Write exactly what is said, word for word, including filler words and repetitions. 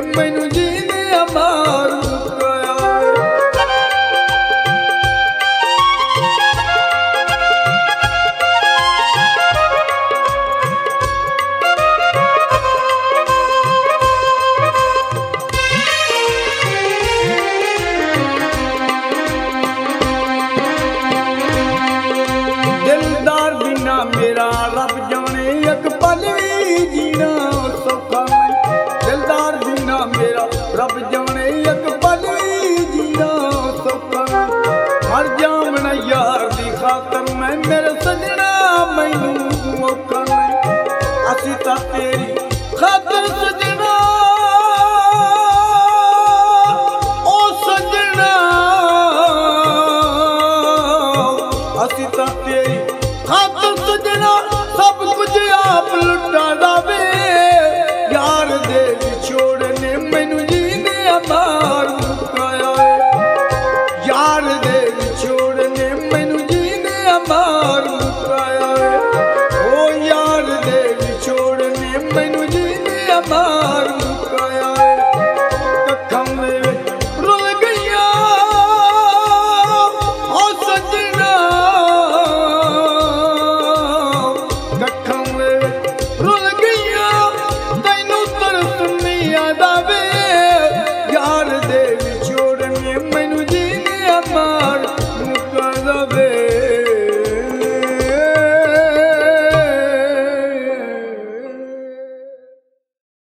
मैनू जीने अमार मुकाया। दिलदार बिना मेरा रब जाने एक पल भी जीना सौखा नहीं। दिलदार बिना मेरा रब जाने एक पल भी जीना सौखा नहीं। मर जावना यार दी खातर मैं मेरे सजना मैनू मौका नहीं। असी तां तेरी खातर सजना ओ सजना असी तां तेरी खातर सजना सब कुछ आप लुटा लावे। यार दे छोड़ने मैनू जीने अमार मुकाया। यार दे छोड़ने मैनू जीने अमार मुकाया। ओ यार दे छोड़ने मैनू जीने अमार मुकाया। कखा में रुल गईया ओ सजना कखा में रुल गईया तैनू तरस नहीं आदा वे। यार दे छोड़ने मैनू जीने अमार मुकाया वे।